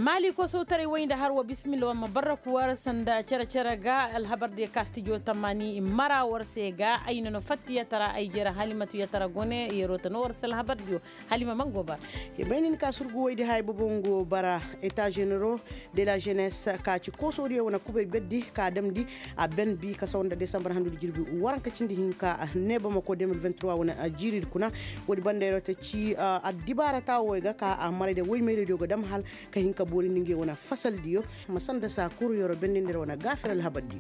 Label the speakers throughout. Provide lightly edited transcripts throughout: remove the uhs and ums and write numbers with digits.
Speaker 1: mali ko so tare wayda har wa bismillah ma baraku war sanda cara ga alhabar de castillo tamani mara war sega ayno no fatti yatara ay jera halimatu yatara gone yero tan war sal habar dio halima mango ba
Speaker 2: e benin ka surgu waydi hay bobongo bara état généraux de la jeunesse ka ci ko so wona kubay beddi ka demdi a ben bi ka sonda décembre handu jirbi waranka cindi hinka neba mako 2023 wona jirid kuna wodi bandero te ci a dibara tawo ga ka a marade way mere dio go dam hal ka hinka bori ninge wona fasal diyo masanda sa kuru yoro bendindere wona gafiral habaddiyo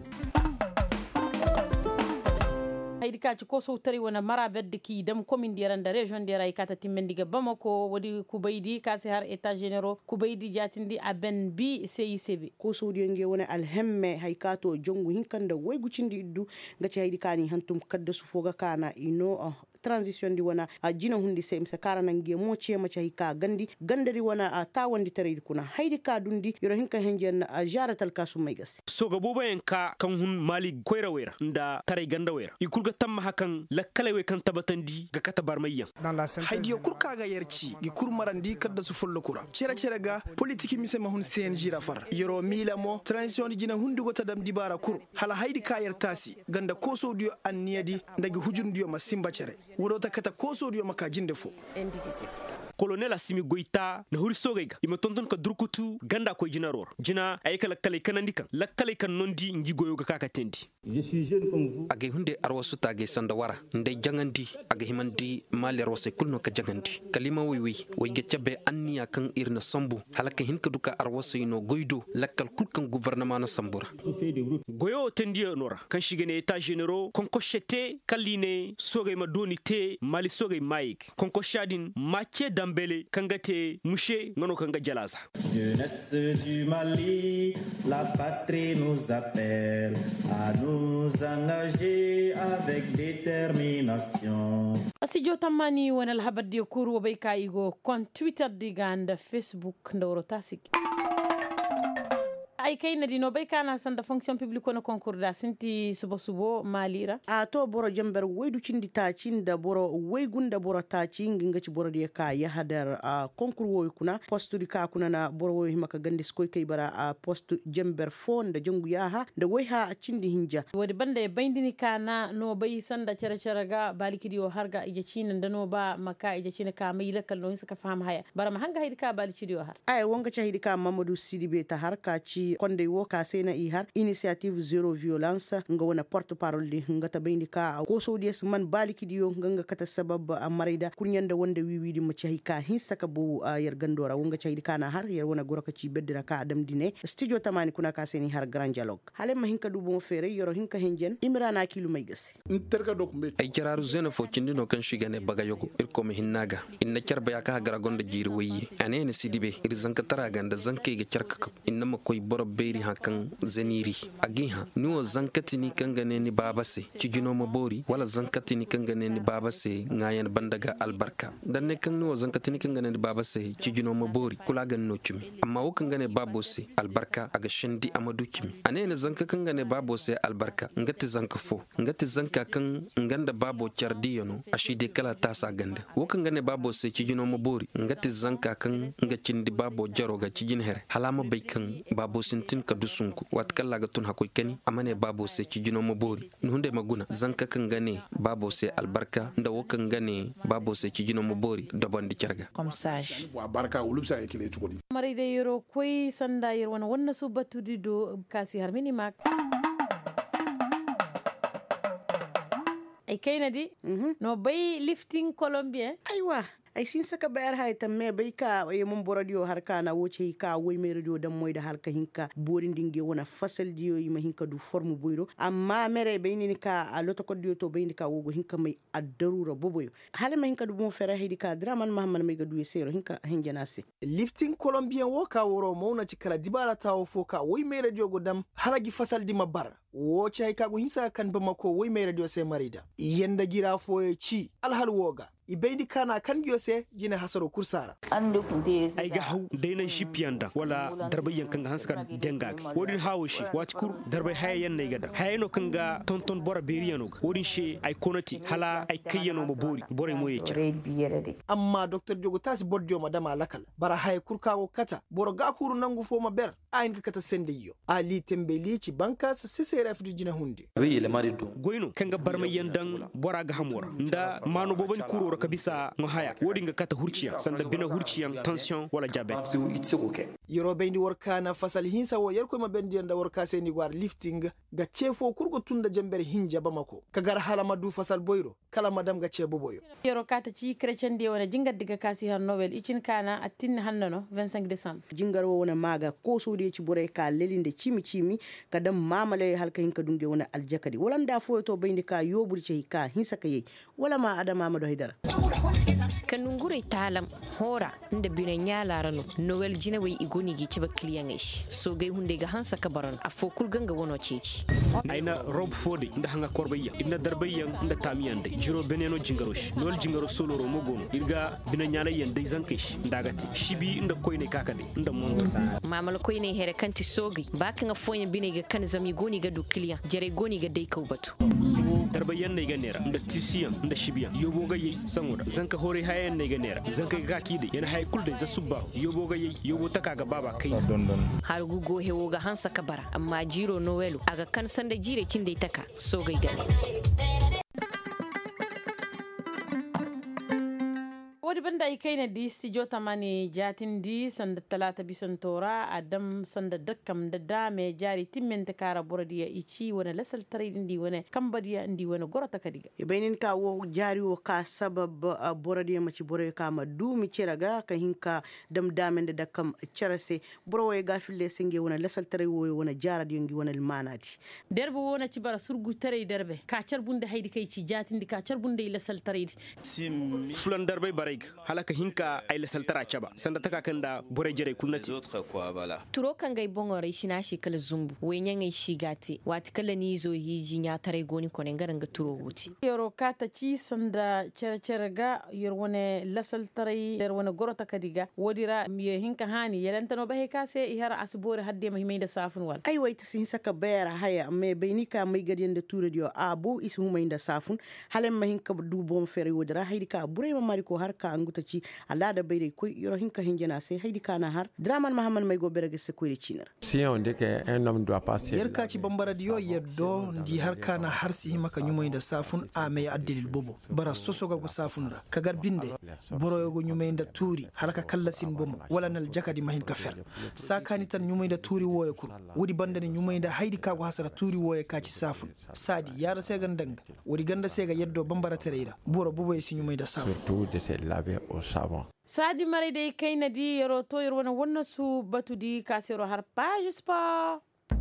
Speaker 2: haydi ka ci ko so tari wona mara bedde ki dam commune diranda région dira ikata timmendiga bamako wodi kubaydi kasi har état généraux kubaydi jatindi a ben bi CICB ko so diyo nge wona alhemme haykato jongu hinkanda way gucindi iddu ngati haydi kani hantum kadda su foga kana ino transition di wana jina hundi se msa karana ngie moche macha hika gandari wana tawandi tare kuna haydi ka dundi yoro hinka henjen jaratal kasu maygas
Speaker 3: soga boba enka kan hun mali koyra wera nda tare ganda wera ikulga tamma hakan lakkale we kan tabatandi ga kata barmayyan
Speaker 4: haydi yo kurka ga yerci gi kurmarandi kadda su follo kura cera ga politiki mise ma hun CNG rafar yoro milamo transition di jina hundi gota dam dibara kur hala haydi ka yertasi ganda koso dio anniyadi ndagi hujundiyo masimba cere wuro takata koso dio makajinde fo
Speaker 2: indivisible
Speaker 3: colonel Assimi Goïta na huri sogayga ima tonton ka durkutu ganda ko jina ror jina ayka lakkale kanandika lakkale kan nondi ngi goyo ga kaka tendi
Speaker 5: je suis jeune comme vous
Speaker 6: age hunde arwasu tage sanda wara nde jangandi age himandi mali arwase kulno ka jangandi kalima wiwi way geccabe anniya kan irna sambu halaka hinka duka arwase no goydo lakkal kulkan gouvernement na sambura
Speaker 3: goyo tendi nora kan shigene état généraux konko chete kalline sogay ma doni te mali sogay maik konko shadin mache dambele kangate mushe ngono kanga jalaza
Speaker 5: jeunesse du Mali la patrie nous appelle à nous engager avec détermination
Speaker 1: asijo tamani wona alhabadi kuru bayka igo kon Twitter diganda Facebook ndoro tasik ay kayna dino bay kana sanda fonction publique no concours da sinti subo malira a to boro jamber waydu cindi ta cinda boro waygunda boro ta cingi ngaci boro de ka ya hadar concours woy kuna poste di ka kuna na boro woy maka gande skoy kay bara poste jamber fonda jongu yaha da way ha cindi hinja wodi bande bayndini kana no bay sanda cara ga balikidi o harga ije cinan da no ba maka ije cina ka mai lakal no saka faham haya bara ma hanga haydi ka balikidi o har ay wonga ca haydi ka Mamadou Sidibe ta harka ci konde wo ka sena i har initiative zero violence nga wona porte parole di nga tabayndi ka ko so dies man baliki diyo nga kata sabab amarida kurnyanda wonde wiwidi ma ci ka hinsaka bo yer gandora wonga ci kana har yer wona goroka ci beddira ka adam dine studio tamani kuna ka seni har grand dialogue hale ma hinka du bon fere yoro hinka henjen imrana kilu may gasi
Speaker 4: interga dokumbe
Speaker 6: ay jararu zena fo cindino kan shigane baga yogo irko me hinnaga inna carba ya ka gara gonda jiri wayi anene Sidibe ir zanka taraga zanke ga carka inna makoy boro beri hakan zeniri agiha nuo zankatini kangane ni babase cijino mabori wala zankatini kangane ni babase ngayan bandaga albarka danne kan nuo zankatini kangane ni babase cijino mabori kulagan no chimi amma wo kangane babose albarka aga shindi amadu chimi anene zanka kangane babose albarka ngati zanka fo ngati zanka kan nganda babo chardiyono ashide kala tasa ganda wo kangane babose cijino mabori ngati zanka kan ngachindi babo jaroga cijin here halama baykan babo sintin ka dusunku wat kala ga tun hakoy kani amane babo se ci jino mabori hunde maguna zanka kan gane babo se albarka nda wo kan gane babo se ci jino mabori da bandi carga
Speaker 2: comme sage
Speaker 4: wa barka ulubsa e kile tukodi
Speaker 1: mari de yoro koy sanda yer wona su batudi do kasi har minimak ay kayna di no bay lifting colombien
Speaker 2: aywa ay sin saka bayar hay tamme bay ka e mum boradio har kana woce ka woy me radio dam moyda halka hinka borin dinge wona fasal diyo yima hinka du forme boyro amma mere bayni ka a loto ko diyo to bayni ka wogo hinka may addarura boboyo hale ma hinka du bon fere haydi ka draman mahamman may gadu yesero hinka hinjanasi
Speaker 4: lifting colombien wo ka woro mawna ci kala dibara tawo fo ka woy me radio go dam haragi fasal di mabar woce hay kago hinsa kan Bamako wai mai radio sai marida yanda gira foye ci alhal woga ibendi kana kan giyose jina hasaro kursara
Speaker 3: ai ga hau dainan shipyanda wala darbayan kan hanska dengag wodin hawoshi watkur darbay hayan nay gada hayano kanga tonton bora beriyano wodin she ai konati hala ai kayano mo bore mo yecha
Speaker 4: amma Dr. Jogo tas bodjo madama lakal bara hay kurkawo kata boro ga kuru nangu fo ma ber ayin ka kata sende yo ali tembeli ci banka sa sesere afdu jina hunde
Speaker 3: goyno kanga barma yandan bora ga hamora nda mano boban kuro ka bisa no haya wodi nga kata hurciya sanda bina hurciyan tension wala diabete
Speaker 4: yoro bendi worka na fasal hinsa wo yerko ma bendi anda worka seni war lifting ga chefo kurgo tunda jamber hinja Bamako kagar hala madu fasal boyro kala madam ga chebo boyo
Speaker 2: yoro kata ci chrétien de wona jingat diga kasi har Noël icin kana atin hannano 25 décembre
Speaker 1: jingar wona maga ko sodi ci bore ka lelinde chimi kadam mamale halka hinka dunge wona aljakadi wala nda foto bendi ka yobul ci ka hinsa kaye wala ma adama ma do hidara
Speaker 7: kanungure talam hora inda binan ya larano Noel jina wai igoni gi ciba kliyan ish so gai hunde ga hansa kabaron a fokul ganga wono ceci
Speaker 3: aina rob fode inda hanga korbayya inda darbayyan inda tamiyande jiro beneno jingarosh Noel jingaro solo ro mogono irga binan nyala yande zankish ndagati shibi inda koyne kakade inda monto
Speaker 7: mamal koyne here kanti sogi baka nga foyen bine ga kan zami goni ga du kliyan jere goni ga dai batu
Speaker 3: darbayyan ne ga nera inda tisiyan inda shibiyan yobo ga yi sangoda zanka hore hayan ne ga nera zanka ga kide yana hay kulde za subba yobo ga yi yobo taka ga baba kai
Speaker 7: har gugo hewo ga hansa kabara amma jiro Noelu aga kan sanda jire cin dai taka so gai gane
Speaker 2: wodi banda ikaina di studio tamani jatin di sanda talata bisantora adam sanda dakkam da dame jari timmente kara borodiya ichi wona lasal tare ndi wona kambadiya ndi wona gorota kadiga
Speaker 1: e benin ka wo jari wo ka sabab borodiya maci boroy ka ma dumi ciraga ka hinka dam damende dakkam cerase boroy ga fille senge wona lasal tare wo wona jaradi ngi wona manati
Speaker 2: derbe wona ci bara surgu tare derbe ka carbunde haydi kay ci jatindi ka carbunde lasal tare
Speaker 3: fulan darbe bare halaka hinka ay la saltara chaba sanda taka kanda bore jere kunnati
Speaker 7: turo kan gai bongore shina shi kala zumbu wenyan ai shigati wati kala ni zo hiji nya tare goni ko ngaran ga turo wuti
Speaker 2: yoro kata ci sanda cerga yorwone la saltara yorwone gorota kadiga wodira miye hinka hani yelantano bahe kase ihara asbore hadde mahimenda safun wal
Speaker 1: ay wayta sin saka bayara haya me beynika may gadiyande turo dio abu isu humayda safun halen mahinka du bom fere wodira haydi ka burema mari ko har ka anguta ci alada bayre ko yoro hinka hinjana sai haydi kana har draman mahamad may go berege se ko cinar
Speaker 8: si on dit que un homme doit passer
Speaker 4: yerka ci bambara dio yeddo ndi har kana har si himaka nyumayda safun a may addilil bobo bara sosoga go safunda kagar binde boroyogo nyumayda turi halaka kallasin bomo wala nal jakadi mahin ka fer sakani tan nyumayda turi woye kur wodi bandani nyumayda haydi ka go hasara turi woye ka ci safun sadi yara sega ndanga wodi ganda sega yeddo bambara tereira boro bobo e si nyumayda safun
Speaker 8: surtout de se laver au savon
Speaker 2: sadi mare dai kai na di yaro to yaro wannan su batu di kasero har page spa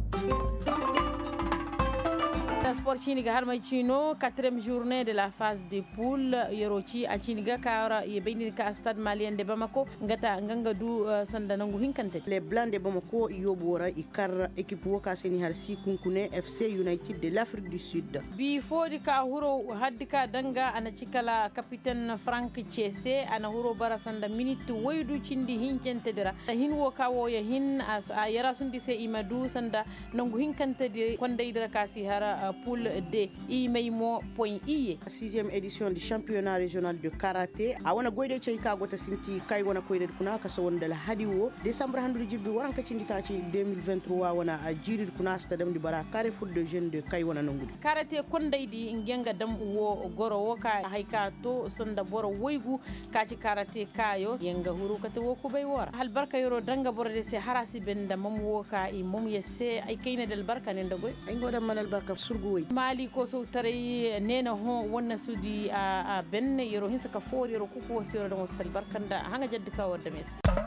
Speaker 2: sport chiniga har mai chino 4e journée de la phase de poule yorochi a chiniga kara ye bindin ka stade malien de Bamako ngata nganga du sanda nangu hinkante
Speaker 1: les blancs de Bamako yobora ikar équipe woka seni har si kunkune FC United de l'Afrique du Sud
Speaker 2: bi fodi ka huro haddika danga ana cikala capitaine Frank Chese ana huro bara sanda minute waydu cindi hinkante dira hin woka wo ya hin as yara sundi se imadu sanda nangu hinkante de konde idra kasi hara poule D IMEIMO.IE
Speaker 1: 6e édition du championnat régional de karaté a wana goyde cey ka gota sinti kay wana koyde kuna ka sawonde la hadiwo décembre handu jibbi waran ka cindita ci 2023 wana a jirid kuna stadium di bara carré foot de jeune de kay wana nangudi
Speaker 2: karaté kondaydi ngenga dam wo goro woka hayka to sanda boro woygu ka ci karaté kayo yenga huru kate wo ko bay wora hal barka yoro danga borde se harasi benda mom woka i mom yesse ay kayna del barka ne ndagoy
Speaker 1: ay ngoda manal barka surgu
Speaker 2: mali ko so tare nena ho wonna sudi a benne yoro hinsa ka for yoro kuko siro do sal barkanda hanga jaddi ka wadda mes